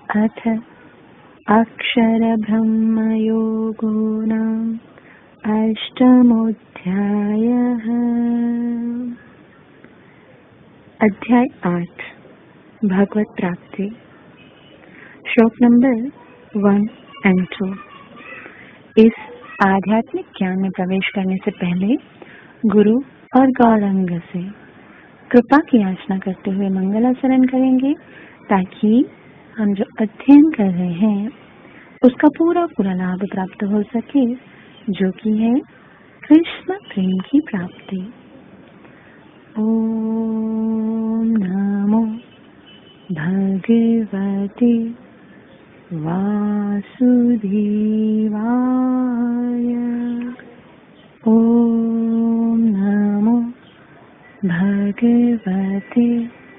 अथ अक्षरब्रह्मयोगो नाम अष्टमोऽध्यायः। अध्याय 8 भगवत प्राप्ति। श्लोक नंबर 1 and 2। इस आध्यात्मिक ज्ञान में प्रवेश करने से पहले गुरु और गौरंग से कृपा की याचना करते हुए मंगलाचरण करेंगे, ताकि हम जो अध्ययन कर रहे हैं उसका पूरा लाभ प्राप्त हो सके, जो कि है कृष्ण प्रेम की प्राप्ति। ओम नमो भगवते वासुदेवाय। ओम नमो भगवते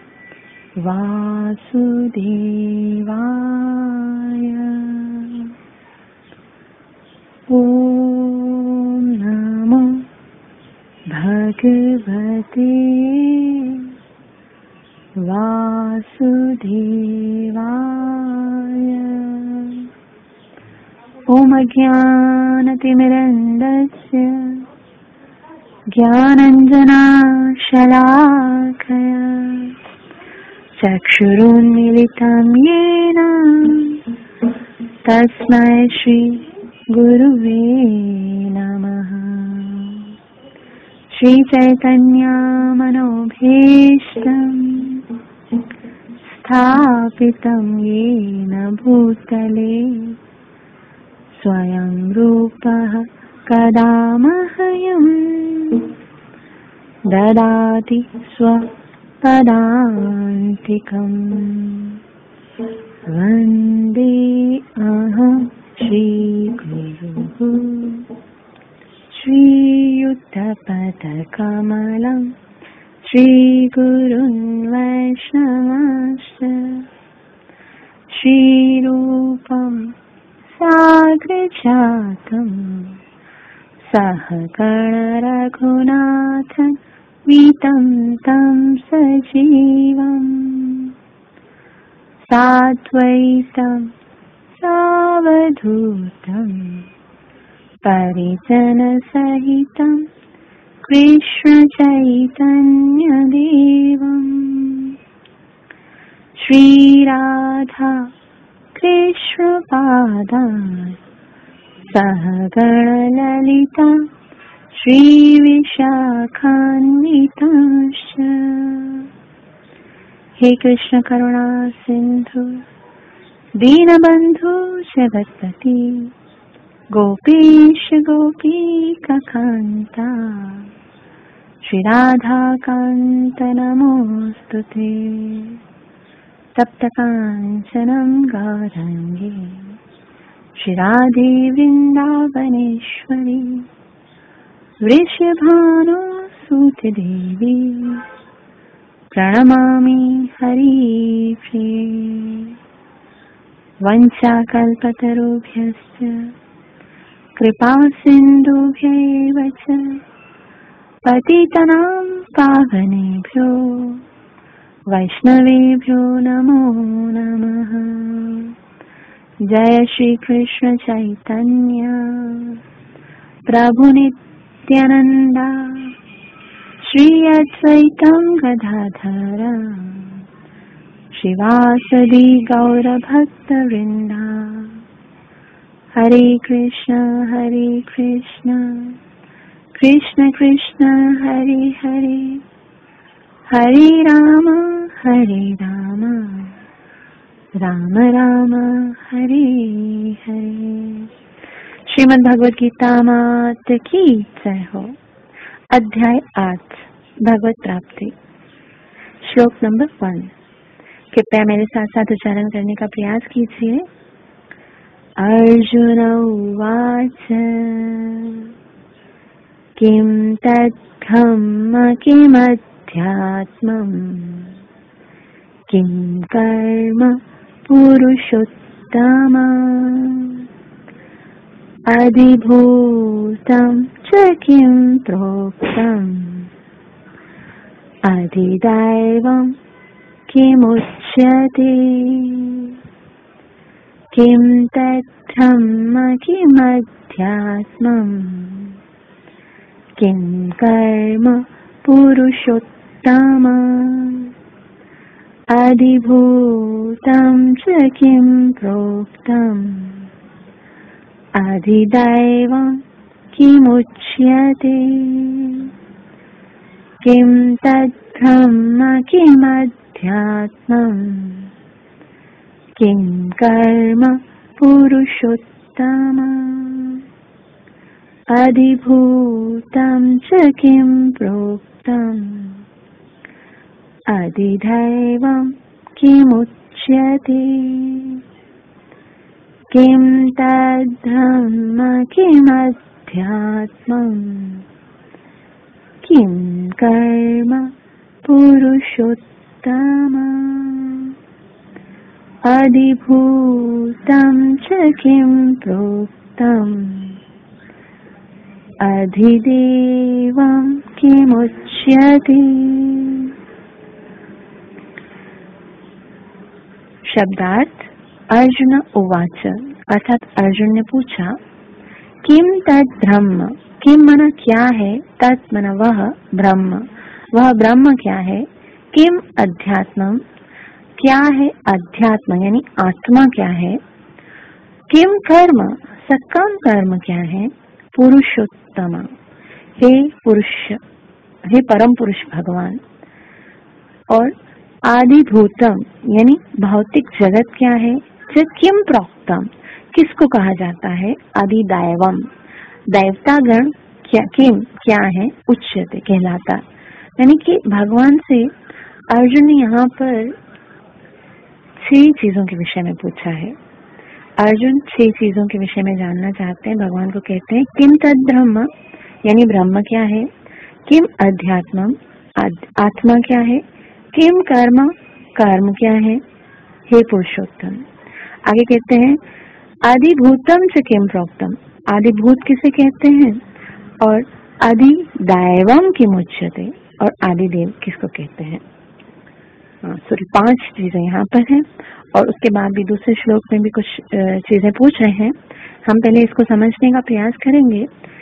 वासुदेवाय। ओम नमो भगवते वासुदेवाय। ओम अज्ञानतिमिरन्दस्य ज्ञानाञ्जनशलाकया चक्षुरुन्मीलितं येन तस्मै श्री गुरुवे नमः। श्री चैतन्य मनोभीष्टं स्थापितं येन भूतले स्वयं रूपः कदा मह्यं ददाति स्वपदान्तिकम्। वन्दे अहं श्रीगुरुः श्रीयुतपदकमलं श्रीगुरुन् वैष्णवांश्च श्रीरूपं साग्रजातं सहगणरघुनाथं वीतं तं सजीवम् साद्वैतं सावधूतं परिजनसहितं कृष्णचैतन्यदेवम् श्रीराधा कृष्णपादान् सहगणललिता श्रीविशाखान्वितांश्च। हे कृष्ण करुणा सिंधु दीनबंधु जगत्पति गोपीश गोपीकान्ता श्री राधा कांत नमोस्तुते। तप्त कांचनं गौरांगी श्री राधे वृंदावनेश्वरी वृषभानुसुते देवी प्रणमामि हरिप्रिये। वंशाकल्पतरुभ्यश्च कृपा सिन्धुभ्यैव च पतितानां पावनेभ्यो वैष्णवेभ्यो नमो नमः। जय श्री कृष्ण चैतन्य प्रभु नित्यानंद श्री अद्वैतं गदाधर श्रीवासदि गौरभक्तवृंदा। हरे कृष्ण कृष्ण कृष्ण हरे हरे हरे राम राम राम हरे हरे। श्रीमद् भगवद गीता मात की जय हो। अध्याय 8 भगवत प्राप्ति। श्लोक नंबर 1। कृपया मेरे साथ साथ उच्चारण करने का प्रयास कीजिए। अर्जुन उवाच किं तद्ब्रह्म किमध्यात्मम् किं कर्म पुरुषोत्तम अधिभूतं च किं प्रोक्तम् अधिदैवं किमुच्यते। किं तद्धम्म किमध्यात्मम् किं कर्म पुरुषोत्तम अधिभूतं च किं प्रोक्तम् अधिदैवं किमुच्यते किं तद्धम्म किमध्यात्मम् किं कर्म पुरुषोत्तम अधिभूतं च किं प्रोक्तम् अधिदैवं किमुच्यते किं तद्धम्म किमध्यात्मम् किं कर्म पुरुषोत्तम अधिभूतं च किं प्रोक्तम् अधिदैवं किमुच्यते। शब्दार्थ अर्जुन उवाच, अर्थात अर्जुन ने पूछा, किम तत् ब्रह्म, किम मना क्या है, तत् मना वह ब्रह्म, वह ब्रह्म क्या है, किम अध्यात्मम, क्या है अध्यात्म यानी आत्मा क्या है, किम कर्म, सकाम कर्म क्या है, पुरुषोत्तम, हे पुरुष, हे परम पुरुष भगवान, और आदिभूतम यानी भौतिक जगत क्या है, च किम प्रोक्तम किसको कहा जाता है, आदिदैवम दैवतागण क्या, किम क्या है, उच्यते कहलाता। यानी कि भगवान से अर्जुन ने यहाँ पर 6 चीजों के विषय में पूछा है। अर्जुन 6 चीजों के विषय में जानना चाहते हैं। भगवान को कहते हैं किम तद ब्रह्म यानी ब्रह्म क्या है, किम अध्यात्मम आत्मा क्या है, किम कर्म कर्म क्या है, हे पुरुषोत्तम। आगे कहते हैं आदिभूतम च किम प्रोक्तम, आदिभूत किसे कहते हैं, और अधिदैवम किम उच्यते, और आदिदेव किसको कहते हैं। सॉरी 5 चीजें यहाँ पर हैं, और उसके बाद भी दूसरे श्लोक में भी कुछ चीजें पूछ रहे हैं। हम पहले इसको समझने का प्रयास करेंगे।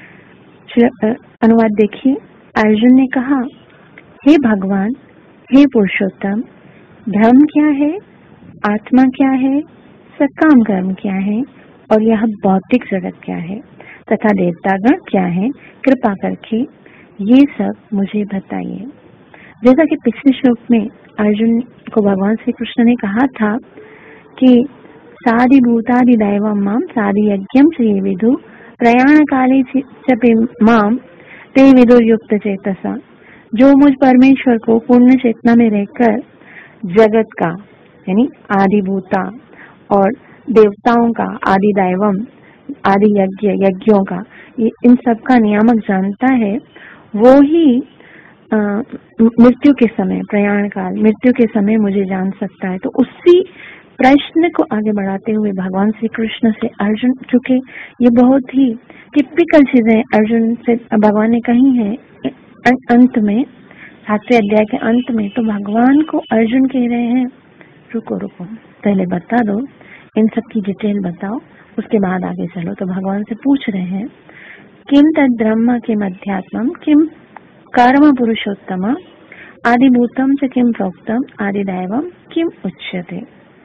अनुवाद देखिए। अर्जुन ने कहा, हे भगवान, हे पुरुषोत्तम, धर्म क्या है, आत्मा क्या है, सकाम कर्म क्या है, और यह भौतिक जगत क्या है, तथा देवतागण क्या है, कृपा करके ये सब मुझे बताइए। जैसा कि पिछले श्लोक में अर्जुन को भगवान श्री कृष्ण ने कहा था कि सादि भूतादि दैवम माम सादि यज्ञम च ये विदु प्रयाण काले च माम ते विदुर युक्त चेतसा, जो मुझ परमेश्वर को पूर्ण चेतना में रहकर जगत का यानी आदिभूता और देवताओं का आदि दैवम आदि यज्ञों का इन सब का नियामक जानता है, वो ही मृत्यु के समय प्रयाण काल मृत्यु के समय मुझे जान सकता है। तो उसी प्रश्न को आगे बढ़ाते हुए भगवान श्री कृष्ण से अर्जुन, चूंकि ये बहुत ही टिपिकल चीजें अर्जुन से भगवान ने कही है अंत में 7वें अध्याय के अंत में, तो भगवान को अर्जुन कह रहे हैं रुको पहले बता दो, इन सब की डिटेल बताओ, उसके बाद आगे चलो। तो भगवान से पूछ रहे हैं किम तद ब्रह्म किम अध्यात्मम किम कर्म पुरुषोत्तम आदिभूतम च किम प्रोक्तम आदिदैवम किम उच्यते।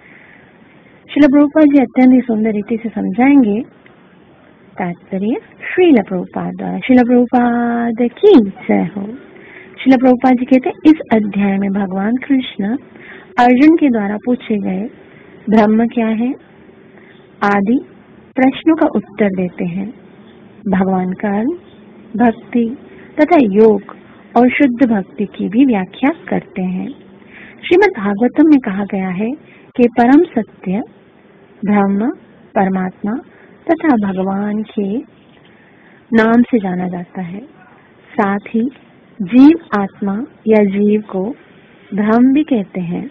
श्रील प्रभुपाद जी अत्यंत ही सुंदर रीति से समझाएंगे। तात्पर्य श्रील प्रभुपाद द्वारा। श्रील प्रभुपाद की जय हो। श्रील प्रभुपाद जी कहते हैं इस अध्याय में भगवान कृष्ण अर्जुन के द्वारा पूछे गए ब्रह्म क्या है आदि प्रश्नों का उत्तर देते हैं। भगवान कर्म, भक्ति तथा योग और शुद्ध भक्ति की भी व्याख्या करते हैं। श्रीमद् भागवतम में कहा गया है कि परम सत्य ब्रह्म, परमात्मा तथा भगवान के नाम से जाना जाता है। साथ ही जीव आत्मा या जीव को ब्रह्म भी कहते हैं।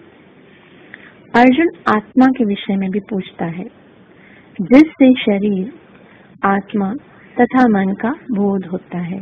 अर्जुन आत्मा के विषय में भी पूछता है, जिससे शरीर, आत्मा तथा मन का बोध होता है।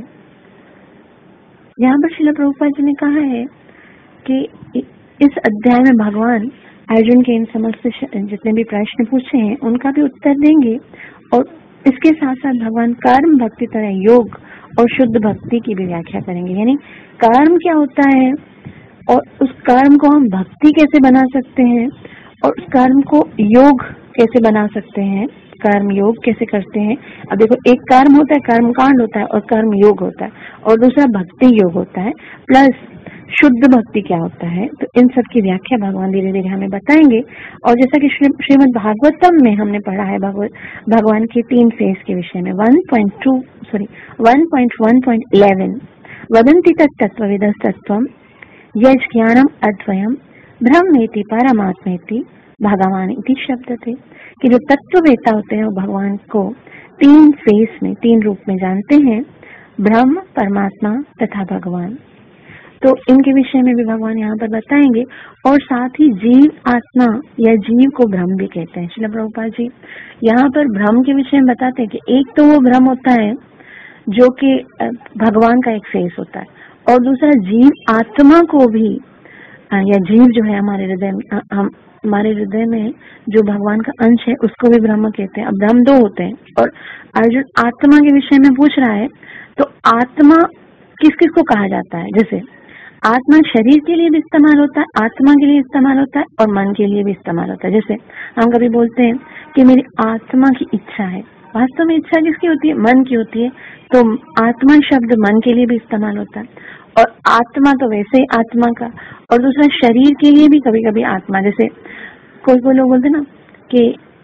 यहाँ पर श्रील प्रभुपाद जी ने कहा है कि इस अध्याय में भगवान अर्जुन के इन समस्त जितने भी प्रश्न पूछे हैं उनका भी उत्तर देंगे, और इसके साथ साथ भगवान कर्म भक्ति तरह योग और शुद्ध भक्ति की भी व्याख्या करेंगे। यानी कर्म क्या होता है और उस कर्म को हम भक्ति कैसे बना सकते हैं, और उस कर्म को योग कैसे बना सकते हैं, कर्म योग कैसे करते हैं। अब देखो, एक कर्म होता है, कर्म कांड होता है, और कर्म योग होता है, और दूसरा भक्ति योग होता है, प्लस शुद्ध भक्ति क्या होता है। तो इन सब की व्याख्या भगवान धीरे धीरे हमें बताएंगे। और जैसा कि श्रीमद् भागवतम में हमने पढ़ा है भगवान के 3 फेज के विषय में 1.1.11 वदन्ति तत्त्वविदस्तत्त्वम् यज् ज्ञानम अद्वयम ब्रह्मेति परमात्मेति भगवान इति शब्दते, कि जो तत्ववेता होते हैं वो भगवान को 3 फेस में 3 रूप में जानते हैं, ब्रह्म, परमात्मा तथा भगवान। तो इनके विषय में भी भगवान यहाँ पर बताएंगे। और साथ ही जीव आत्मा या जीव को ब्रह्म भी कहते हैं। श्रील प्रभुपाद जी यहाँ पर ब्रह्म के विषय में बताते हैं कि एक तो वो ब्रह्म होता है जो कि भगवान का एक फेस होता है, और दूसरा जीव आत्मा को भी, या जीव जो है हमारे हृदय में जो भगवान का अंश है उसको भी ब्रह्म कहते हैं। अब ब्रह्म 2 होते हैं, और अर्जुन आत्मा के विषय में पूछ रहा है। तो आत्मा किस किस को कहा जाता है? जैसे आत्मा शरीर के लिए भी इस्तेमाल होता है, आत्मा के लिए इस्तेमाल होता है, और मन के लिए भी इस्तेमाल होता है। जैसे हम कभी बोलते हैं कि मेरी आत्मा की इच्छा है, वास्तव में इच्छा किसकी होती है? मन की होती है। तो आत्मा शब्द मन के लिए भी इस्तेमाल होता है, और आत्मा तो वैसे ही आत्मा का, और दूसरा शरीर के लिए भी कभी कभी आत्मा। जैसे कोई लोग बोलते ना कि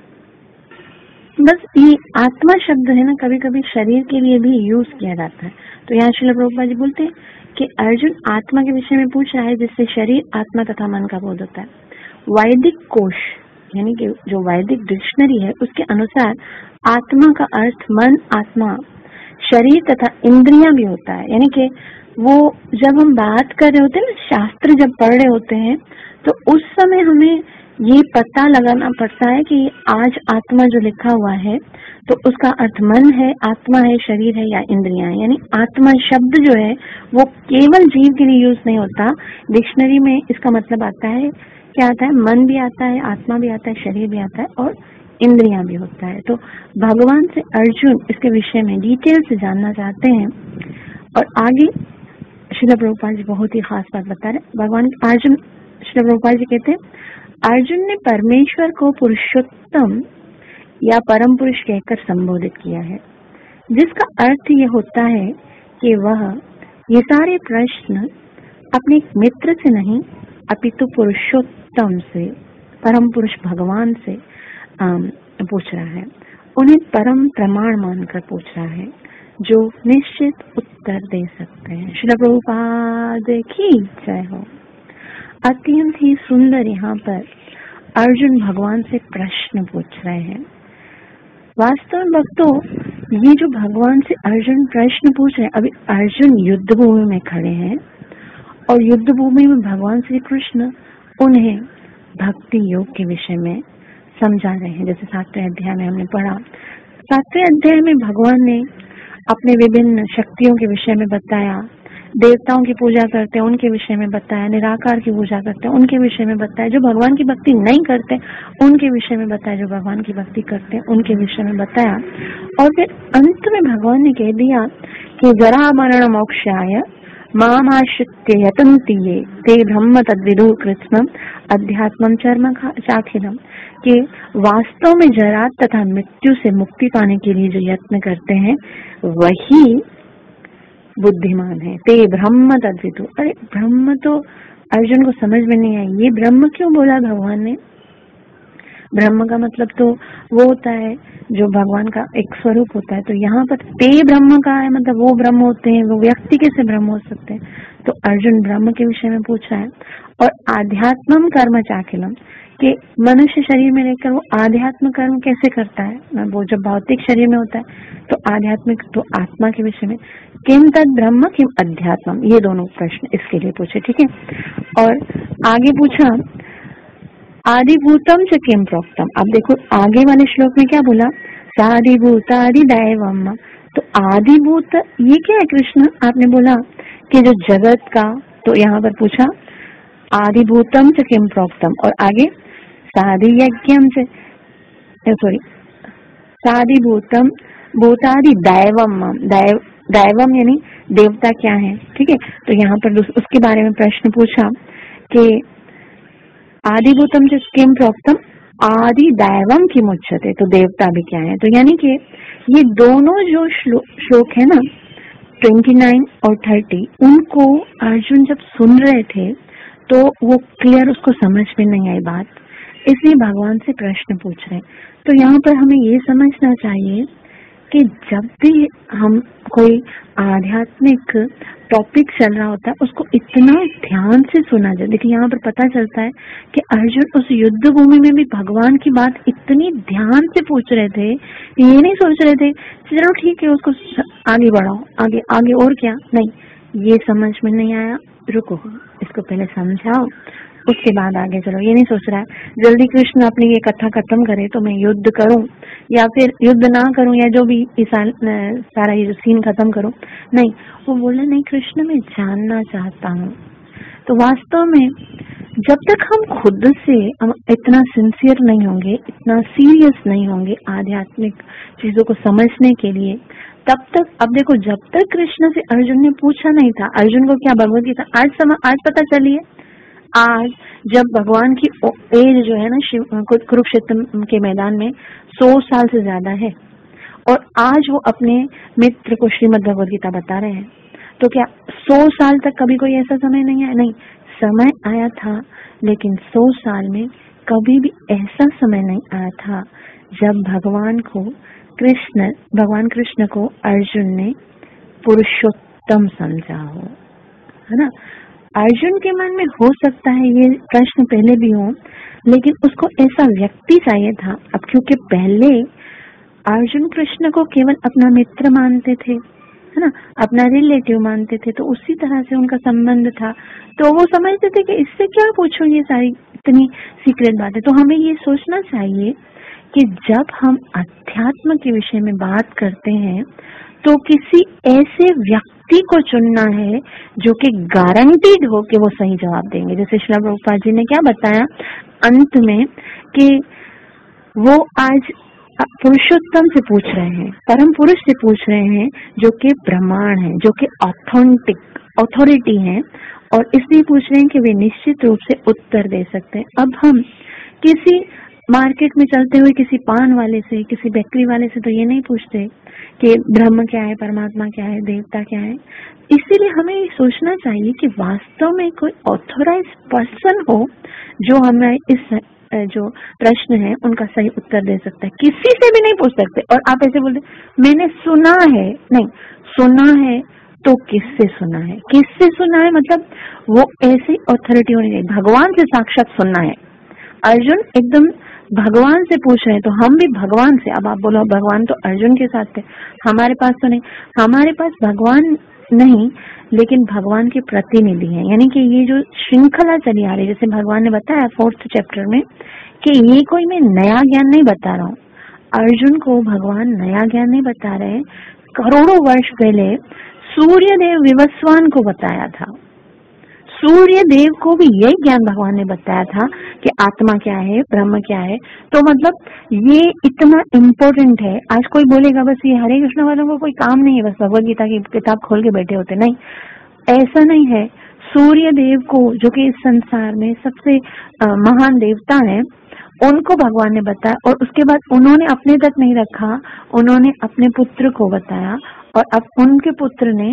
बस ये आत्मा शब्द है ना, कभी कभी शरीर के लिए भी यूज किया जाता है। तो यहाँ श्रील प्रभुपाद जी बोलते हैं कि अर्जुन आत्मा के विषय में पूछ रहा है, जिससे शरीर, आत्मा तथा मन का बोध होता है। वैदिक कोश यानी कि जो वैदिक डिक्शनरी है उसके अनुसार आत्मा का अर्थ मन, आत्मा, शरीर तथा इंद्रियां भी होता है। यानी कि वो जब हम बात कर रहे होते हैं ना, शास्त्र जब पढ़ रहे होते हैं, तो उस समय हमें ये पता लगाना पड़ता है कि आज आत्मा जो लिखा हुआ है तो उसका अर्थ मन है, आत्मा है, शरीर है या इंद्रियां है। यानी आत्मा शब्द जो है वो केवल जीव के लिए यूज नहीं होता। डिक्शनरी में इसका मतलब आता है, क्या आता है? मन भी आता है, आत्मा भी आता है, शरीर भी आता है, और इंद्रियां भी होता है। तो भगवान से अर्जुन इसके विषय में डिटेल से जानना चाहते हैं। और आगे श्रील प्रभुपाद जी बहुत ही खास बात बता रहे। भगवान अर्जुन, श्रील प्रभुपाद जी कहते हैं, अर्जुन ने परमेश्वर को पुरुषोत्तम या परम पुरुष कहकर संबोधित किया है, जिसका अर्थ ये होता है कि वह ये सारे प्रश्न अपने मित्र से नहीं अपितु पुरुषोत्तम से, परम पुरुष भगवान से पूछ रहा है। उन्हें परम प्रमाण मानकर पूछ रहा है, जो निश्चित उत्तर दे सकते हैं। श्रील प्रभुपाद की जय हो। अत्यंत ही सुंदर यहाँ पर अर्जुन भगवान से प्रश्न पूछ रहे हैं। वास्तव में भक्तों, ये जो भगवान से अर्जुन प्रश्न पूछ रहे हैं, अभी अर्जुन युद्ध भूमि में खड़े हैं, और युद्ध भूमि में भगवान श्री कृष्ण उन्हें भक्ति योग के विषय में समझा रहे हैं। जैसे 7वें अध्याय में हमने पढ़ा, 7वें अध्याय में भगवान ने अपने विभिन्न शक्तियों के विषय में बताया, देवताओं की पूजा करते हैं उनके विषय में बताया, निराकार की पूजा करते हैं उनके विषय में बताया, जो भगवान की भक्ति नहीं करते उनके विषय में बताया, जो भगवान की भक्ति करते हैं उनके विषय में बताया। और फिर अंत में भगवान ने कह दिया कि जरा मरण मोक्षाय मामाश्रित्य यतन्ति ये ते ब्रह्म तद्विदु कृत्स्नम् अध्यात्मं चर्म चाखिलम्, कि वास्तव में जरा तथा मृत्यु से मुक्ति पाने के लिए जो यत्न करते हैं वही बुद्धिमान है। ते ब्रह्म तद्विदु, अरे ब्रह्म तो अर्जुन को समझ में नहीं आई, ये ब्रह्म क्यों बोला भगवान ने? ब्रह्म का मतलब तो वो होता है जो भगवान का एक स्वरूप होता है। तो यहाँ पर ते ब्रह्म का है, मतलब वो ब्रह्म होते हैं, वो व्यक्ति कैसे ब्रह्म हो सकते हैं? तो अर्जुन ब्रह्म के विषय में पूछ रहा है। और आध्यात्मम कर्म चाखिलम, कि मनुष्य शरीर में रहकर वो आध्यात्म कर्म कैसे करता है, वो जब भौतिक शरीर में होता है तो आध्यात्मिक, तो आत्मा के विषय में किम तद ब्रह्म किम अध्यात्मम, ये दोनों प्रश्न इसके लिए पूछे। ठीक है। और आगे पूछा आदिभूतम च किम प्रोक्तम। अब देखो आगे वाले श्लोक में क्या बोला, सादिभूतादि दैवम। तो आदिभूत ये क्या है कृष्ण? आपने बोला कि जो जगत का, तो यहाँ पर पूछा आदिभूतम च किम प्रोक्तम, और आगे साधि यज्ञम से सॉरी साधि भूतम भूतादि दैवम दैवम यानी देवता क्या है, ठीक है। तो यहाँ पर उसके बारे में प्रश्न पूछा कि आदिभूतम से किम प्रोक्तम आदि दैवम की मुच्यते, तो देवता भी क्या है। तो यानी कि ये दोनों जो श्लोक है ना 29 और 30, उनको अर्जुन जब सुन रहे थे तो वो क्लियर उसको समझ में नहीं आई बात, इसलिए भगवान से प्रश्न पूछ रहे। तो यहाँ पर हमें ये समझना चाहिए कि जब भी हम कोई आध्यात्मिक टॉपिक चल रहा होता है उसको इतना ध्यान से सुना जाए। देखिए यहाँ पर पता चलता है कि अर्जुन उस युद्ध भूमि में भी भगवान की बात इतनी ध्यान से पूछ रहे थे, ये नहीं सोच रहे थे चलो ठीक है उसको आगे बढ़ाओ, आगे आगे और क्या, नहीं, ये समझ में नहीं आया, रुको इसको पहले समझाओ उसके बाद आगे चलो। ये नहीं सोच रहा है जल्दी कृष्ण अपनी ये कथा खत्म करे तो मैं युद्ध करूं या फिर युद्ध ना करूं या जो भी सारा ये जो सीन खत्म करूं, नहीं, वो बोले नहीं कृष्ण मैं जानना चाहता हूं। तो वास्तव में जब तक हम खुद से इतना सिंसियर नहीं होंगे, इतना सीरियस नहीं होंगे आध्यात्मिक चीजों को समझने के लिए, तब तक, अब देखो जब तक कृष्ण से अर्जुन ने पूछा नहीं था, अर्जुन को क्या भगवत गीता आज पता चली है, आज जब भगवान की एज जो है ना कुरुक्षेत्र के मैदान में 100 साल से ज्यादा है और आज वो अपने मित्र को श्रीमद् भगवत गीता बता रहे हैं, तो क्या 100 साल तक कभी कोई ऐसा समय नहीं आया? नहीं, समय आया था, लेकिन 100 साल में कभी भी ऐसा समय नहीं आया था जब भगवान कृष्ण को अर्जुन ने पुरुषोत्तम समझा हो, है ना। अर्जुन के मन में हो सकता है ये प्रश्न पहले भी हो, लेकिन उसको ऐसा व्यक्ति चाहिए था। अब क्योंकि पहले अर्जुन कृष्ण को केवल अपना मित्र मानते थे, है ना, अपना रिलेटिव मानते थे, तो उसी तरह से उनका संबंध था, तो वो समझते थे कि इससे क्या पूछूं ये सारी इतनी सीक्रेट बातें। तो हमें ये सोचना चाहिए कि जब हम अध्यात्म के विषय में बात करते हैं तो किसी ऐसे व्यक्ति को चुनना है जो कि गारंटीड हो कि वो सही जवाब देंगे। जैसे श्रील प्रभुपाद जी ने क्या बताया अंत में कि वो आज पुरुषोत्तम से पूछ रहे हैं, परम पुरुष से पूछ रहे हैं जो कि प्रमाण है, जो कि ऑथोरिटी है, और इसलिए पूछ रहे हैं कि वे निश्चित रूप से उत्तर दे सकते हैं। अब हम किसी मार्केट में चलते हुए किसी पान वाले से, किसी बेकरी वाले से तो ये नहीं पूछते कि ब्रह्म क्या है, परमात्मा क्या है, देवता क्या है। इसीलिए हमें ये सोचना चाहिए कि वास्तव में कोई ऑथोराइज पर्सन हो जो हमें इस जो प्रश्न है उनका सही उत्तर दे सकता है। किसी से भी नहीं पूछ सकते। और आप ऐसे बोलते मैंने सुना है, नहीं, सुना है तो किससे सुना है, किससे सुना है, मतलब वो ऐसी ऑथोरिटी होनी चाहिए, भगवान से साक्षात सुनना है। अर्जुन एकदम भगवान से पूछ रहे हैं, तो हम भी भगवान से, अब आप बोलो भगवान तो अर्जुन के साथ थे, हमारे पास तो नहीं, हमारे पास भगवान नहीं लेकिन भगवान के प्रतिनिधि हैं। यानी कि ये जो श्रृंखला चली आ रही है, जैसे भगवान ने बताया 4th चैप्टर में कि ये कोई मैं नया ज्ञान नहीं बता रहा हूँ, अर्जुन को भगवान नया ज्ञान नहीं बता रहे, करोड़ों वर्ष पहले सूर्य देव विवस्वान को बताया था, सूर्य देव को भी यही ज्ञान भगवान ने बताया था कि आत्मा क्या है, ब्रह्म क्या है। तो मतलब ये इतना इम्पोर्टेंट है। आज कोई बोलेगा बस ये हरे कृष्ण वालों को कोई काम नहीं है, बस भगवद गीता की किताब खोल के बैठे होते, नहीं, ऐसा नहीं है। सूर्य देव को, जो कि इस संसार में सबसे महान देवता है, उनको भगवान ने बताया, और उसके बाद उन्होंने अपने तक नहीं रखा, उन्होंने अपने पुत्र को बताया, और अब उनके पुत्र ने,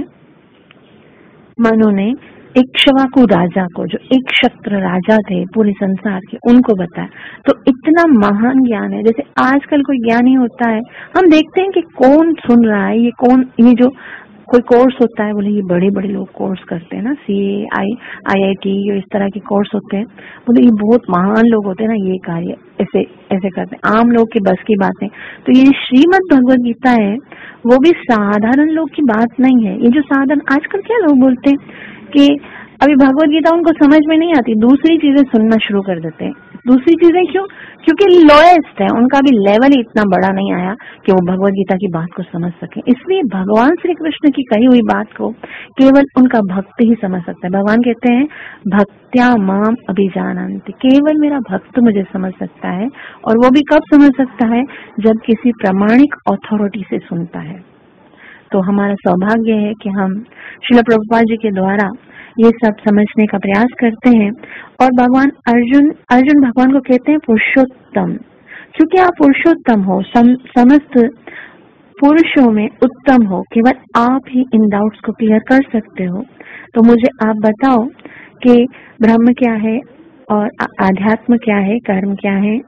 मनु ने इक्ष्वाकु राजा को, जो एक क्षत्र राजा थे पूरे संसार के, उनको बताया। तो इतना महान ज्ञान है। जैसे आजकल कोई ज्ञानी होता है, हम देखते हैं कि कौन सुन रहा है, ये जो कोई कोर्स होता है, बोले ये बड़े बड़े लोग कोर्स करते हैं ना, CA IIT इस तरह के कोर्स होते हैं, बोले ये बहुत महान लोग होते हैं ना, ये कार्य ऐसे ऐसे करते हैं, आम लोग के बस की बात है। तो ये श्रीमद् भगवद गीता है वो भी साधारण लोग की बात नहीं है। ये जो साधारण, आजकल क्या लोग बोलते हैं कि अभी भगवद गीता उनको समझ में नहीं आती, दूसरी चीजें सुनना शुरू कर देते हैं, दूसरी चीजें क्यों? क्योंकि लोएस्ट है, उनका भी लेवल ही इतना बड़ा नहीं आया कि वो भगवत गीता की बात को समझ सके। इसलिए भगवान श्री कृष्ण की कही हुई बात को केवल उनका भक्त ही समझ सकता है। भगवान कहते हैं भक्त्या माम अभिजानन्ति, केवल मेरा भक्त मुझे समझ सकता है। और वो भी कब समझ सकता है? जब किसी प्रामाणिक अथॉरिटी से सुनता है। तो हमारा सौभाग्य है कि हम श्रील प्रभुपाद जी के द्वारा ये सब समझने का प्रयास करते हैं। और भगवान अर्जुन भगवान को कहते हैं पुरुषोत्तम, क्योंकि आप पुरुषोत्तम हो, समस्त पुरुषों में उत्तम हो, केवल आप ही इन डाउट्स को क्लियर कर सकते हो। तो मुझे आप बताओ कि ब्रह्म क्या है और आध्यात्म क्या है, कर्म क्या है,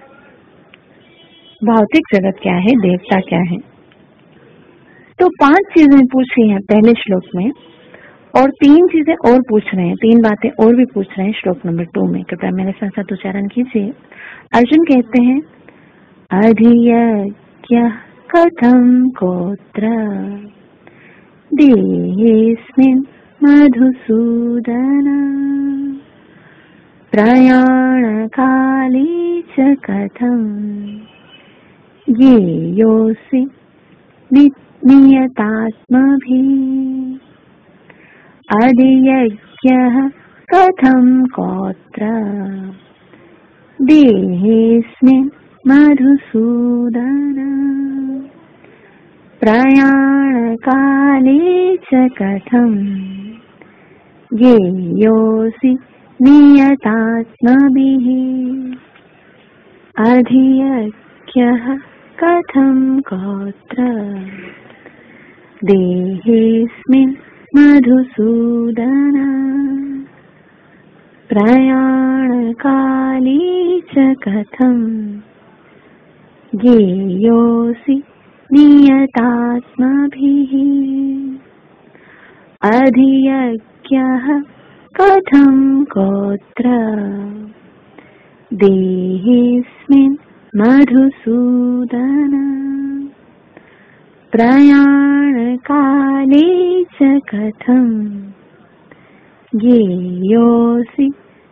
भौतिक जगत क्या है, देवता क्या है। तो 5 चीजें पूछी हैं पहले श्लोक में और 3 चीजें और पूछ रहे हैं, 3 बातें और भी पूछ रहे हैं श्लोक नंबर 2 में। कृपया मेरे साथ साथ उच्चारण कीजिए। अर्जुन कहते हैं अधियज्ञः कथं गोत्र देहेऽस्मिन् मधुसूदन प्रयाणकाले च कथं ज्ञेयोऽसि नियतात्मभिः अधियज्ञः कथं गोत्र देहेऽस्मिन् मधुसूदन प्रयाणकाले च कथं ज्ञेयोऽसि नियतात्मभिः अधियज्ञः कथं गोत्र देहेऽस्मिन् मधुसूदन प्रयाणकाले च कथं ज्ञेयोऽसि नियतात्मभिः अधियज्ञः कथं गोत्र देहेऽस्मिन् मधुसूदन प्रयाणकाले च कथं ज्ञेयोऽसि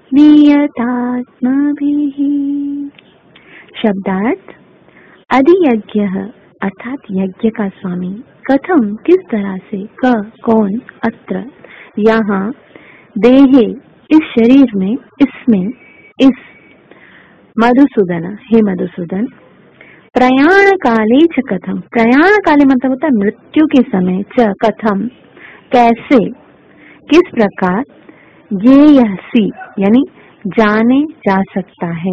नियतात्मभिः। शब्दार्थ अधियज्ञः अर्थात यज्ञ का स्वामी, कथम किस तरह से, क कौन, अत्र यहाँ, देहे इस शरीर में, इसमें, इस, मधुसूदन हे मधुसूदन, प्रयाण काले च कथम, प्रयाण काले मतलब होता है मृत्यु के समय, च कथम कैसे, किस प्रकार, ज्ञेयसि यानी जाने जा सकता है,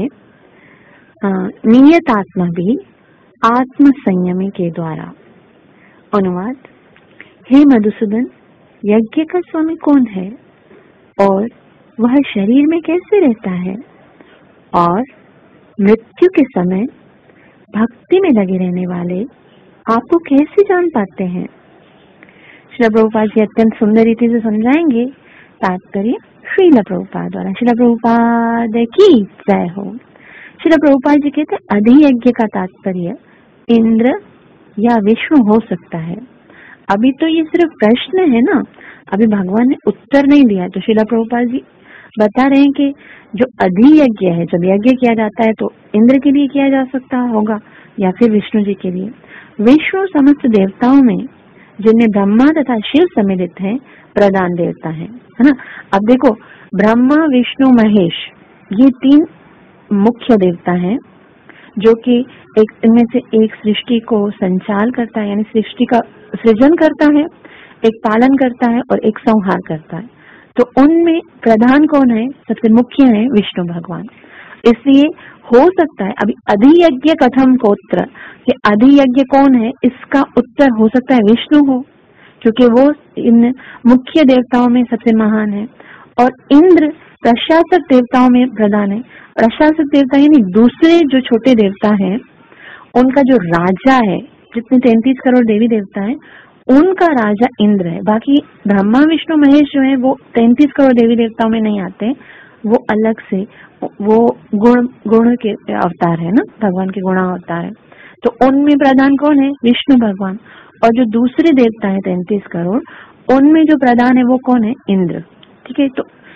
नियतात्मा भी आत्म संयमी के द्वारा। अनुवाद, हे मधुसूदन यज्ञ का स्वामी कौन है और वह शरीर में कैसे रहता है और मृत्यु के समय भक्ति में लगे रहने वाले आपको कैसे जान पाते हैं। श्रील प्रभुपाद जी अत्यंत सुंदर रीति से समझाएंगे। तात्पर्य श्रील प्रभुपाद द्वारा। श्रील प्रभुपाद की जय हो। श्रील प्रभुपाद जी कहते हैं अधियज्ञ का तात्पर्य इंद्र या विष्णु हो सकता है। अभी तो ये सिर्फ प्रश्न है ना, अभी भगवान ने उत्तर नहीं दिया। तो श्रील प्रभुपाद जी बता रहे हैं कि जो अधियज्ञ है, जब यज्ञ किया जाता है तो इंद्र के लिए किया जा सकता होगा या फिर विष्णु जी के लिए। विष्णु समस्त देवताओं में जिनमें ब्रह्मा तथा शिव सम्मिलित हैं प्रधान देवता है ना। अब देखो ब्रह्मा विष्णु महेश ये 3 मुख्य देवता हैं जो कि एक इनमें से एक सृष्टि को संचाल करता है यानी सृष्टि का सृजन करता है, एक पालन करता है और एक संहार करता है। तो उनमें प्रधान कौन है, सबसे मुख्य है विष्णु भगवान। इसलिए हो सकता है अभी अधियज्ञ कथम गोत्र, ये अधियज्ञ कौन है इसका उत्तर हो सकता है विष्णु हो, क्योंकि वो इन मुख्य देवताओं में सबसे महान है। और इंद्र प्रशासक देवताओं में प्रधान है। प्रशासक देवता यानी दूसरे जो छोटे देवता हैं उनका जो राजा है, जितने 33 करोड़ देवी देवता हैं उनका राजा इंद्र है। बाकी ब्रह्मा विष्णु महेश जो है वो 33 करोड़ देवी देवताओं में नहीं आते, वो अलग से, वो गुण के अवतार है ना, भगवान के गुण अवतार है। तो उनमें प्रधान कौन है, विष्णु भगवान। और जो दूसरे देवता है 33 करोड़ उनमें जो प्रधान है वो कौन है, इंद्र। ठीक है, तो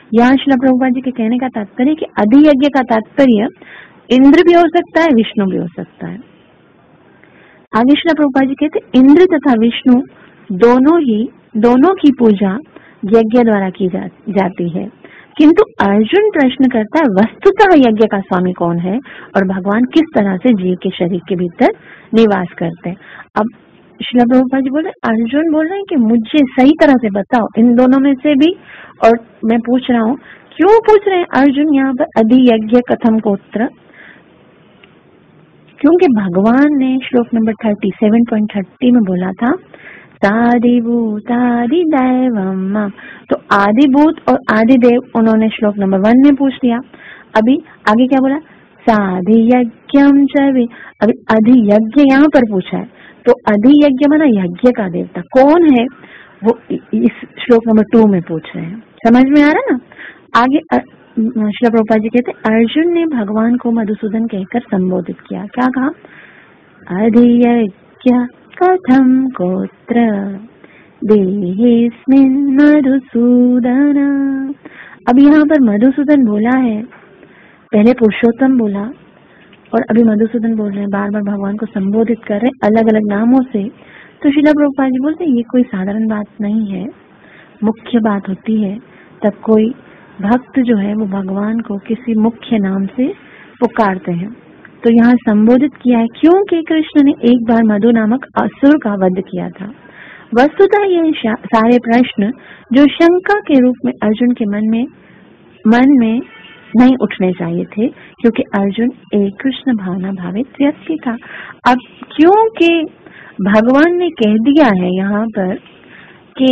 यहाँ श्रील प्रभुपाद जी के कहने का तात्पर्य कि अधियज्ञ का तात्पर्य इंद्र भी हो सकता है, विष्णु भी हो सकता है। आगे श्रील प्रभुपाद जी कहते इंद्र तथा विष्णु दोनों की पूजा यज्ञ द्वारा की जाती है, किंतु अर्जुन प्रश्न करता है वस्तुतः यज्ञ का स्वामी कौन है और भगवान किस तरह से जीव के शरीर के भीतर निवास करते हैं। अब श्रील प्रभुपाद जी बोल रहे, अर्जुन बोल रहे हैं कि मुझे सही तरह से बताओ इन दोनों में से भी। और मैं पूछ रहा हूँ, क्यों पूछ रहे हैं अर्जुन यहाँ पर अधियज्ञ कथम कोत्र? क्योंकि भगवान ने श्लोक नंबर 37.30 में बोला था सादिभूत आदिदैवम, तो आदिभूत और आदिदेव उन्होंने श्लोक नंबर 1 में पूछ लिया। अभी आगे क्या बोला? साधियज्ञम चवे, अभी अधियज्ञ यहाँ पर पूछा है, तो अधियज्ञ माना यज्ञ का देवता कौन है वो इस श्लोक नंबर 2 में पूछ रहे हैं। समझ में आ रहा है ना? आगे श्रील प्रभुपाद जी कहते अर्जुन ने भगवान को मधुसूदन कहकर संबोधित किया। क्या कहा? अधियज्ञ कथम गोत्र देहेस्मिन् मधुसूदन। अब यहाँ पर मधुसूदन बोला है, पहले पुरुषोत्तम बोला और अभी मधुसूदन बोल रहे हैं, बार बार भगवान को संबोधित कर रहे हैं अलग अलग नामों से। तो श्रील प्रभुपाद जी बोलते ये कोई साधारण बात नहीं है, मुख्य बात होती है तब कोई भक्त जो है वो भगवान को किसी मुख्य नाम से पुकारते हैं। तो यहाँ संबोधित किया है क्योंकि कृष्ण ने एक बार मधु नामक असुर का वध किया था। वस्तुतः ये सारे प्रश्न जो शंका के रूप में अर्जुन के मन में नहीं उठने चाहिए थे, क्योंकि अर्जुन एक कृष्ण भावना भावित व्यक्ति था। अब क्योंकि भगवान ने कह दिया है यहाँ पर कि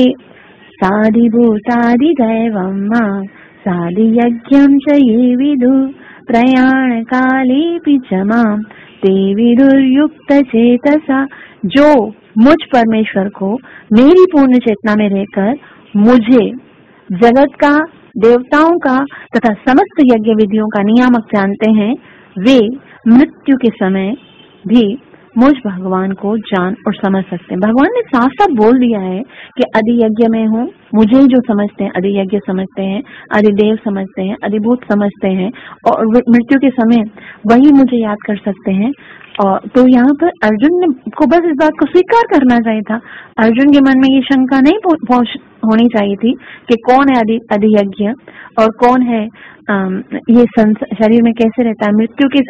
साधिभूतादिदैवम् साधियज्ञं च ये विदु प्रयाण कालेऽपि च मां ते विदुर्युक्त चेतसा, जो मुझ परमेश्वर को मेरी पूर्ण चेतना में रहकर मुझे जगत का, देवताओं का तथा समस्त यज्ञ विधियों का नियामक जानते हैं, वे मृत्यु के समय भी मुझ भगवान को जान और समझ सकते हैं। भगवान ने साफ साफ बोल दिया है कि अधियज्ञ में हूँ, मुझे जो समझते हैं अधियज्ञ समझते हैं, अधिदेव समझते हैं, अधिभूत समझते हैं, और मृत्यु के समय वही मुझे याद कर सकते हैं। और तो यहाँ पर अर्जुन को बस इस बात को स्वीकार करना चाहिए था। अर्जुन के मन में ये शंका नहीं होनी चाहिए थी कि कौन है अधियज्ञ और कौन है ये शरीर में कैसे रहता है।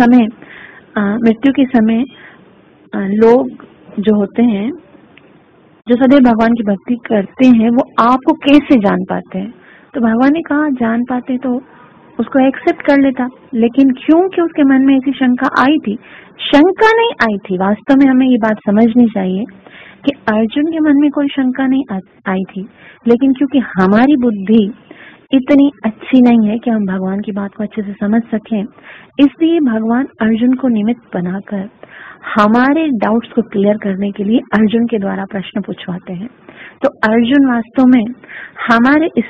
मृत्यु के समय लोग जो होते हैं, जो सदैव भगवान की भक्ति करते हैं, वो आपको कैसे जान पाते हैं? तो भगवान ने कहा जान पाते तो उसको एक्सेप्ट कर लेता, लेकिन क्योंकि उसके मन में ऐसी शंका आई थी, शंका नहीं आई थी, वास्तव में हमें ये बात समझनी चाहिए कि अर्जुन के मन में कोई शंका नहीं आई थी, लेकिन क्योंकि हमारी बुद्धि इतनी अच्छी नहीं है कि हम भगवान की बात को अच्छे से समझ सकें, इसलिए भगवान अर्जुन को निमित्त बनाकर हमारे डाउट्स को क्लियर करने के लिए अर्जुन के द्वारा प्रश्न पूछवाते हैं। तो अर्जुन वास्तव में हमारे इस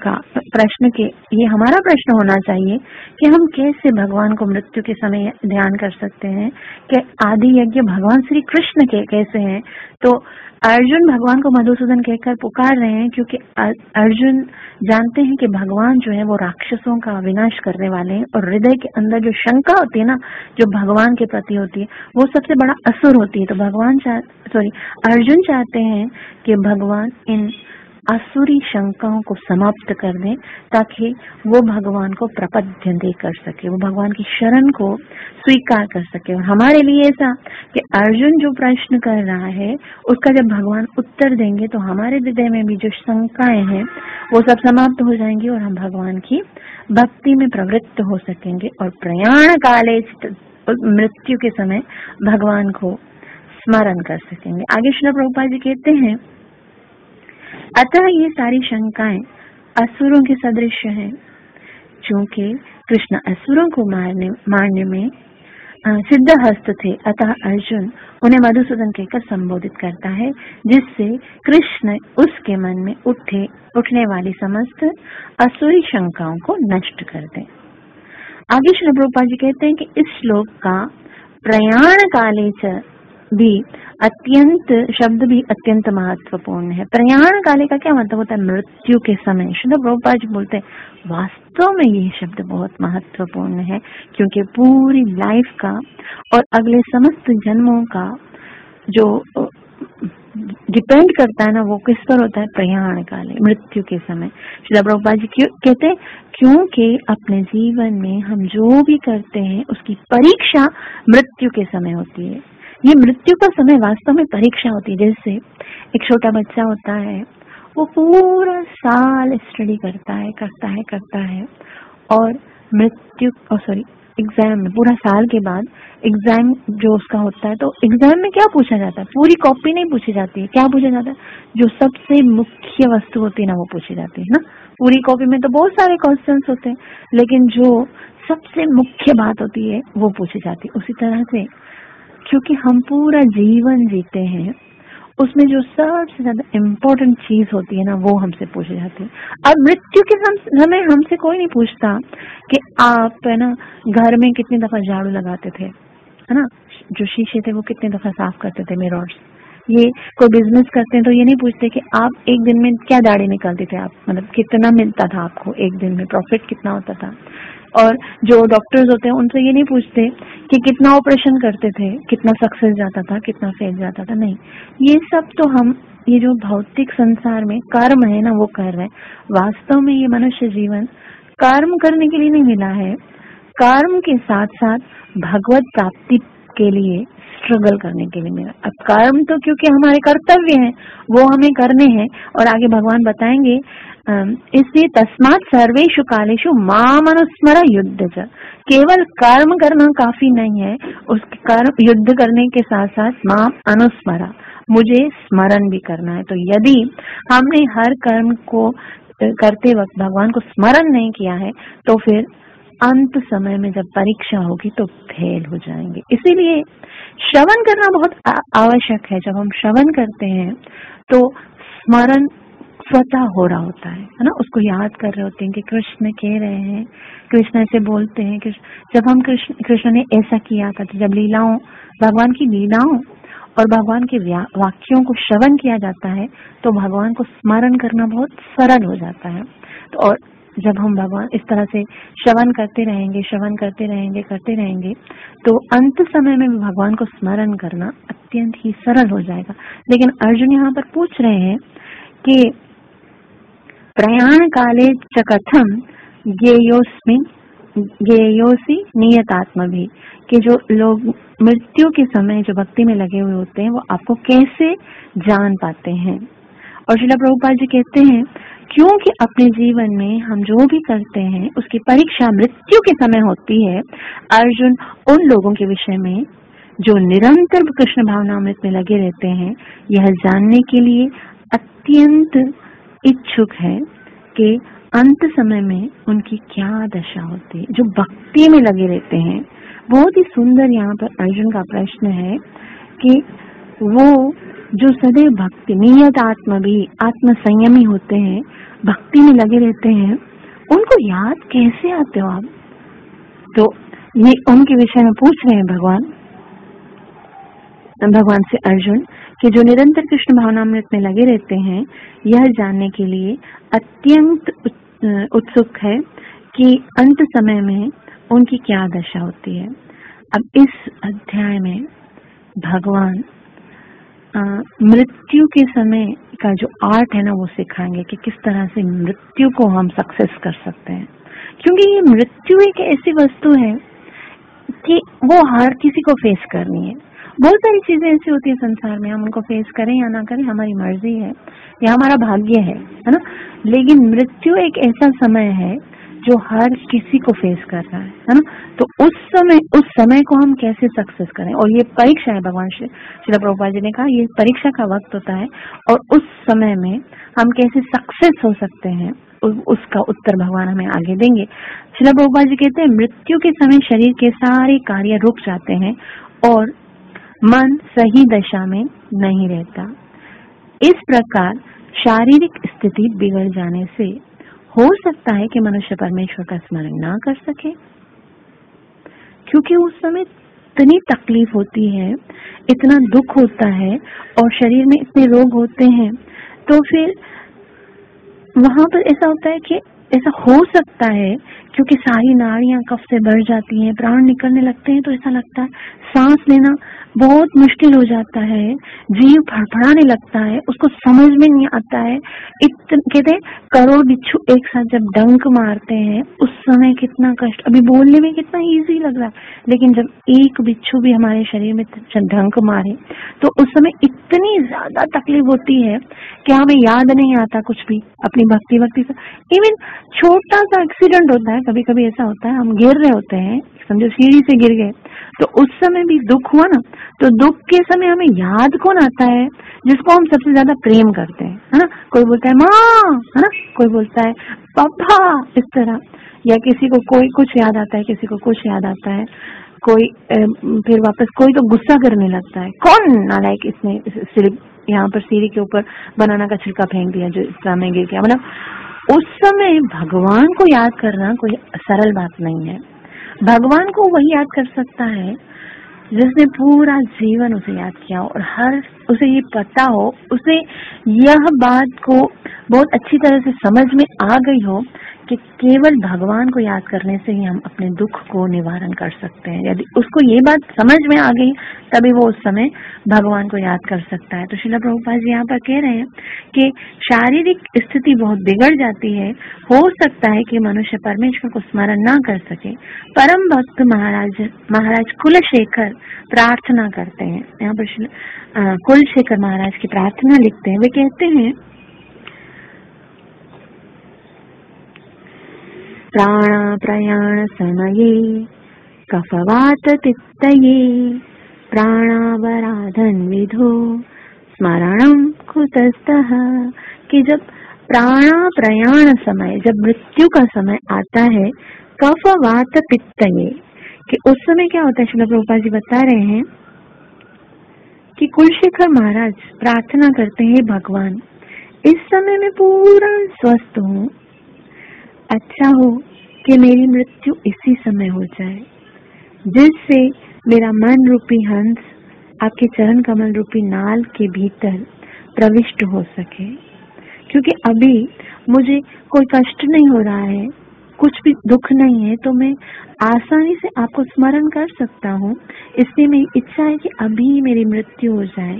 ये हमारा प्रश्न होना चाहिए कि हम कैसे भगवान को मृत्यु के समय ध्यान कर सकते हैं, कि आदि यज्ञ भगवान श्री कृष्ण के कैसे हैं। तो अर्जुन भगवान को मधुसूदन कहकर पुकार रहे हैं क्योंकि अर्जुन जानते हैं कि भगवान जो है वो राक्षसों का विनाश करने वाले हैं, और हृदय के अंदर जो शंका होती है ना, जो भगवान के प्रति होती है, वो सबसे बड़ा असुर होती है। तो अर्जुन चाहते हैं कि भगवान इन असुरी शंकाओं को समाप्त कर दें, ताकि वो भगवान को प्रपद्य दे कर सके, वो भगवान की शरण को स्वीकार कर सके। और हमारे लिए ऐसा कि अर्जुन जो प्रश्न कर रहा है उसका जब भगवान उत्तर देंगे तो हमारे हृदय में भी जो शंकाएं हैं वो सब समाप्त हो जाएंगी और हम भगवान की भक्ति में प्रवृत्त हो सकेंगे, और प्रयाण काले मृत्यु के समय भगवान को स्मरण कर सकेंगे। आगे श्रील प्रभुपाद जी कहते हैं, अतः ये सारी शंकाएं असुरों के सदृश हैं। चूंकि कृष्ण असुरों को मारने में सिद्धहस्त थे, अतः अर्जुन उन्हें मधुसूदन कहकर संबोधित करता है, जिससे कृष्ण उसके मन में उठने वाली समस्त असुरी शंकाओं को नष्ट कर दें। आगे श्री प्रभुपाद जी कहते हैं कि इस श्लोक का प्रयाण काले च भी अत्यंत शब्द भी अत्यंत महत्वपूर्ण है। प्रयाण काले का क्या मतलब होता है? मृत्यु के समय। श्रील प्रभुपाद जी बोलते हैं वास्तव में ये शब्द बहुत महत्वपूर्ण है, क्योंकि पूरी लाइफ का और अगले समस्त जन्मों का जो डिपेंड करता है ना, वो किस पर होता है? प्रयाण काले, मृत्यु के समय। श्रील प्रभुपाद जी क्यों कहते हैं? क्योंकि अपने जीवन में हम जो भी करते हैं उसकी परीक्षा मृत्यु के समय होती है। ये मृत्यु का समय वास्तव में परीक्षा होती है। जैसे एक छोटा बच्चा होता है, वो पूरा साल स्टडी करता है और एग्जाम में पूरा साल के बाद एग्जाम जो उसका होता है, तो एग्जाम में क्या पूछा जाता है? पूरी कॉपी नहीं पूछी जाती है। क्या पूछा जाता है? जो सबसे मुख्य वस्तु होती है ना, वो पूछी जाती है ना। पूरी कॉपी में तो बहुत सारे क्वेश्चंस होते हैं, लेकिन जो सबसे मुख्य बात होती है वो पूछी जाती है। उसी तरह से क्योंकि हम पूरा जीवन जीते हैं, उसमें जो सबसे ज्यादा इम्पोर्टेंट चीज होती है ना, वो हमसे पूछी जाती है। अब मृत्यु के समय हमसे कोई नहीं पूछता कि आप है ना घर में कितनी दफा झाड़ू लगाते थे, है ना, जो शीशे थे वो कितने दफा साफ करते थे, मिरर्स। ये कोई बिजनेस करते हैं तो ये नहीं पूछते कि आप एक दिन में क्या दाढ़ी निकालते थे, आप मतलब कितना मिलता था आपको एक दिन में, प्रॉफिट कितना होता था। और जो डॉक्टर्स होते हैं उनसे ये नहीं पूछते कि कितना ऑपरेशन करते थे, कितना सक्सेस जाता था, कितना फेल जाता था। नहीं, ये सब तो हम ये जो भौतिक संसार में कर्म है ना, वो कर रहे हैं। वास्तव में ये मनुष्य जीवन कर्म करने के लिए नहीं मिला है, कर्म के साथ साथ भगवत प्राप्ति के लिए स्ट्रगल करने के लिए मिला। अब कर्म तो क्योंकि हमारे कर्तव्य हैं, वो हमें करने हैं, और आगे भगवान बताएंगे इसलिए तस्मात् सर्वेषु कालेषु माम अनुस्मर युद्ध च। केवल कर्म करना काफी नहीं है, उसके कर्म युद्ध करने के साथ साथ माम अनुस्मरा, मुझे स्मरण भी करना है। तो यदि हमने हर कर्म को करते वक्त भगवान को स्मरण नहीं किया है, तो फिर अंत समय में जब परीक्षा होगी तो फेल हो जाएंगे। इसीलिए श्रवण करना बहुत आवश्यक है। जब हम श्रवण करते हैं तो स्मरण स्वतः हो रहा होता है ना, उसको याद कर रहे होते हैं कि कृष्ण कह रहे हैं, कृष्ण ऐसे बोलते हैं कि जब हम कृष्ण ने ऐसा किया था। तो जब लीलाओं, भगवान की लीलाओं और भगवान के वाक्यों को श्रवण किया जाता है तो भगवान को स्मरण करना बहुत सरल हो जाता है। तो और जब हम भगवान इस तरह से श्रवण करते रहेंगे तो अंत समय में भी भगवान को स्मरण करना अत्यंत ही सरल हो जाएगा। लेकिन अर्जुन यहाँ पर पूछ रहे हैं कि प्रयाण काले च कथम ज्ञेयोसि नियतात्मा भी, कि जो लोग मृत्यु के समय जो भक्ति में लगे हुए होते हैं वो आपको कैसे जान पाते हैं। और श्रील प्रभुपाद जी कहते हैं क्योंकि अपने जीवन में हम जो भी करते हैं उसकी परीक्षा मृत्यु के समय होती है। अर्जुन उन लोगों के विषय में जो निरंतर कृष्ण भावनामृत में लगे रहते हैं, यह जानने के लिए अत्यंत इच्छुक है कि अंत समय में उनकी क्या दशा होती है। जो भक्ति में लगे रहते हैं, बहुत ही सुंदर यहाँ पर अर्जुन का प्रश्न है कि वो जो सदैव भक्ति नियत आत्मा भी आत्म संयमी होते हैं, भक्ति में लगे रहते हैं, उनको याद कैसे आते हो आप? तो ये उनके विषय में पूछ रहे हैं भगवान से अर्जुन कि जो निरंतर कृष्ण भावनामृत में लगे रहते हैं, यह जानने के लिए अत्यंत उत्सुक है कि अंत समय में उनकी क्या दशा होती है। अब इस अध्याय में भगवान मृत्यु के समय का जो आर्ट है ना, वो सिखाएंगे कि किस तरह से मृत्यु को हम सक्सेस कर सकते हैं। क्योंकि ये मृत्यु एक ऐसी वस्तु है कि वो हर किसी को फेस करनी है। बहुत सारी चीजें ऐसी होती है संसार में, हम उनको फेस करें या ना करें, हमारी मर्जी है या हमारा भाग्य है ना। लेकिन मृत्यु एक ऐसा समय है जो हर किसी को फेस कर रहा है ना। तो उस समय को हम कैसे सक्सेस करें, और ये परीक्षा है। भगवान श्रील प्रभुपाद जी ने कहा ये परीक्षा का वक्त होता है, और उस समय में हम कैसे सक्सेस हो सकते हैं, उसका उत्तर भगवान हमें आगे देंगे। श्रील प्रभुपाद जी कहते हैं मृत्यु के समय शरीर के सारे कार्य रुक जाते हैं और मन सही दशा में नहीं रहता। इस प्रकार शारीरिक स्थिति बिगड़ जाने से हो सकता है कि मनुष्य परमेश्वर का स्मरण ना कर सके, क्योंकि उस समय इतनी तकलीफ होती है, इतना दुख होता है और शरीर में इतने रोग होते हैं, तो फिर वहां पर ऐसा होता है कि ऐसा हो सकता है क्योंकि सारी नाड़ियां कफ से भर जाती हैं, प्राण निकलने लगते हैं, तो ऐसा लगता है सांस लेना बहुत मुश्किल हो जाता है, जीव फड़फड़ाने लगता है, उसको समझ में नहीं आता है। कहते हैं करोड़ बिच्छू एक साथ जब डंक मारते हैं उस समय कितना कष्ट, अभी बोलने में कितना इजी लग रहा है, लेकिन जब एक बिच्छू भी हमारे शरीर में डंक मारे तो उस समय इतनी ज्यादा तकलीफ होती है कि हमें याद नहीं आता कुछ भी अपनी भक्ति से। इवन छोटा सा एक्सीडेंट होता है, कभी कभी ऐसा होता है, हम गिर रहे होते हैं, समझो सीढ़ी से गिर गए, तो उस समय भी दुख हुआ ना, तो दुख के समय हमें याद कौन आता है? जिसको हम सबसे ज्यादा प्रेम करते हैं, है ना। कोई बोलता है माँ, है ना, कोई बोलता है पापा, इस तरह, या किसी को कोई कुछ याद आता है, किसी को कुछ याद आता है, कोई फिर वापस कोई तो गुस्सा करने लगता है, कौन नालायक इसने सिर्फ यहाँ पर सीढ़ी के ऊपर बनाना का छिलका फेंक दिया जो इस में गिर गया। मतलब उस समय भगवान को याद करना कोई सरल बात नहीं है। भगवान को वही याद कर सकता है जिसने पूरा जीवन उसे याद किया और हर उसे ये पता हो, उसे यह बात को बहुत अच्छी तरह से समझ में आ गई हो कि केवल भगवान को याद करने से ही हम अपने दुख को निवारण कर सकते हैं। यदि उसको ये बात समझ में आ गई तभी वो उस समय भगवान को याद कर सकता है। तो श्रील प्रभुपाद जी यहाँ पर कह रहे हैं कि शारीरिक स्थिति बहुत बिगड़ जाती है, हो सकता है कि मनुष्य परमेश्वर को स्मरण ना कर सके। परम भक्त महाराज कुलशेखर प्रार्थना करते हैं। यहाँ पर कुलशेखर महाराज की प्रार्थना लिखते हैं। वे कहते हैं, प्राण प्रयाण समये कफवात तित्तये प्राणावराधन विधो स्मरणम कुतस्तः। कि जब प्राणा प्रयाण समय, जब मृत्यु का समय आता है, कफवात पित्तये, कि उस समय क्या होता है, श्रील प्रभुपाद जी बता रहे हैं कि कुलशेखर महाराज प्रार्थना करते हैं, भगवान इस समय मैं पूरा स्वस्थ हूँ, अच्छा हो कि मेरी मृत्यु इसी समय हो जाए, जिससे मेरा मन रूपी हंस आपके चरण कमल रूपी नाल के भीतर प्रविष्ट हो सके। क्योंकि अभी मुझे कोई कष्ट नहीं हो रहा है, कुछ भी दुख नहीं है, तो मैं आसानी से आपको स्मरण कर सकता हूँ। इसलिए मेरी इच्छा है कि अभी मेरी मृत्यु हो जाए।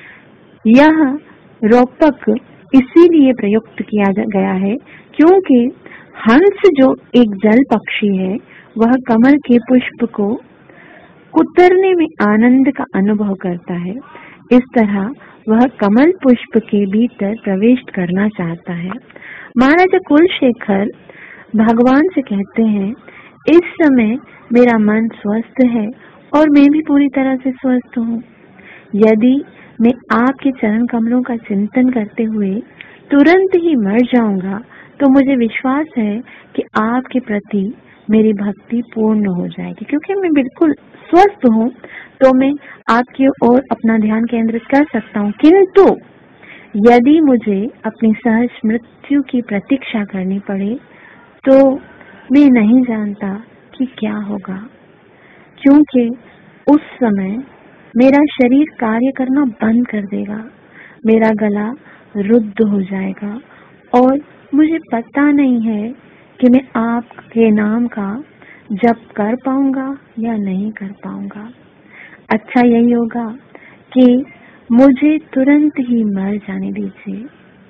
यह रूपक इसीलिए प्रयुक्त किया गया है क्योंकि हंस जो एक जल पक्षी है, वह कमल के पुष्प को कुतरने में आनंद का अनुभव करता है। इस तरह वह कमल पुष्प के भीतर प्रवेश करना चाहता है। महाराजा कुलशेखर भगवान से कहते हैं, इस समय मेरा मन स्वस्थ है और मैं भी पूरी तरह से स्वस्थ हूँ। यदि मैं आपके चरण कमलों का चिंतन करते हुए तुरंत ही मर जाऊंगा तो मुझे विश्वास है कि आपके प्रति मेरी भक्ति पूर्ण हो जाएगी। क्योंकि मैं बिल्कुल स्वस्थ हूँ तो मैं आपकी ओर अपना ध्यान केंद्रित कर सकता हूँ। किंतु यदि मुझे अपनी सहज मृत्यु की प्रतीक्षा करनी पड़े तो मैं नहीं जानता कि क्या होगा, क्योंकि उस समय मेरा शरीर कार्य करना बंद कर देगा, मेरा गला रुद्ध हो जाएगा और मुझे पता नहीं है कि मैं आपके नाम का जप कर पाऊंगा या नहीं कर पाऊंगा। अच्छा यही होगा कि मुझे तुरंत ही मर जाने दीजिए।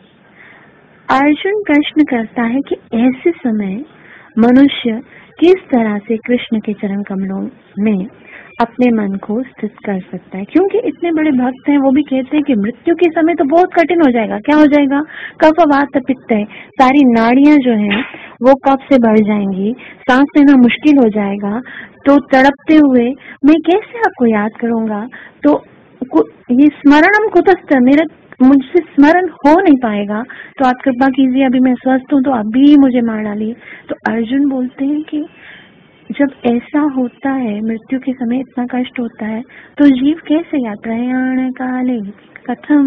अर्जुन प्रश्न करता है कि ऐसे समय मनुष्य किस तरह से कृष्ण के चरण कमलों में अपने मन को स्थित कर सकता है। क्योंकि इतने बड़े भक्त हैं, वो भी कहते हैं कि मृत्यु के समय तो बहुत कठिन हो जाएगा। क्या हो जाएगा? कफ वात पित्त है, सारी नाड़ियां जो हैं वो कफ से बढ़ जाएंगी, सांस लेना मुश्किल हो जाएगा। तो तड़पते हुए मैं कैसे आपको याद करूंगा? तो ये स्मरणम कुतस्त, मेरा मुझसे स्मरण हो नहीं पाएगा, तो आप कृपा कीजिए, अभी मैं स्वस्थ हूँ तो अभी मुझे मार डालिए। तो अर्जुन बोलते हैं कि जब ऐसा होता है, मृत्यु के समय इतना कष्ट होता है, तो जीव कैसे याद? प्रयाण काले कथम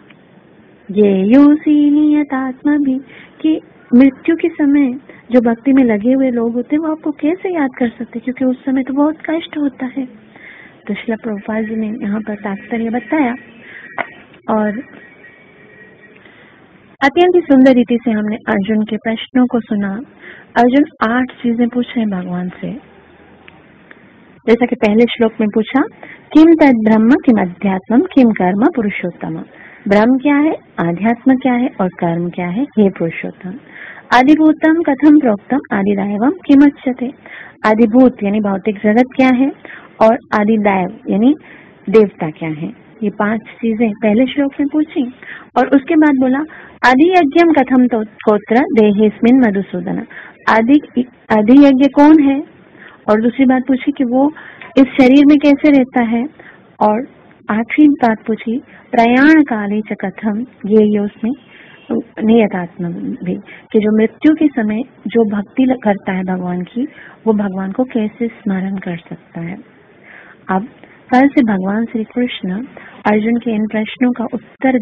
ये योसी नियतात्मा भी, कि मृत्यु के समय जो भक्ति में लगे हुए लोग होते हैं वो आपको कैसे याद कर सकते, क्योंकि उस समय तो बहुत कष्ट होता है। तो श्रील प्रभुपाद जी ने यहाँ पर तात्पर्य बताया और अत्यंत ही सुंदर रीति से हमने अर्जुन के प्रश्नों को सुना। अर्जुन 8 चीजें पूछ रहे हैं भगवान से। जैसा कि पहले श्लोक में पूछा, किम तद ब्रह्म किम अध्यात्मम किम कर्म पुरुषोत्तम। ब्रह्म क्या है, आध्यात्म क्या है और कर्म क्या है, हे पुरुषोत्तम। आदिभूतम कथम प्रोक्तम आदिदैवम किमुच्यते। आदिभूत यानी भौतिक जगत क्या है और आदिदैव यानी देवता क्या है। ये 5 चीजें पहले श्लोक में पूछी और उसके बाद बोला आदि यज्ञम कथम कोत्र देहेस्मिन मधुसूदन। आदि यज्ञ कौन है, और दूसरी बात पूछी कि वो इस शरीर में कैसे रहता है, और 8वीं बात पूछी प्रयाण काले च कथम ये उसमें नियतात्मा भी, कि जो मृत्यु के समय जो भक्ति करता है भगवान की, वो भगवान को कैसे स्मरण कर सकता है। अब कल से भगवान श्री कृष्ण अर्जुन के इन प्रश्नों का उत्तर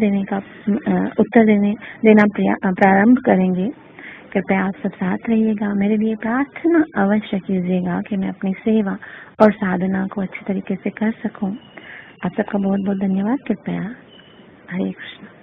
देना प्रारंभ करेंगे। कृपया आप सब साथ रहिएगा। मेरे लिए प्रार्थना अवश्य कीजिएगा कि मैं अपनी सेवा और साधना को अच्छी तरीके से कर सकूं। आप सबका बहुत बहुत धन्यवाद। कृपया हरे कृष्ण।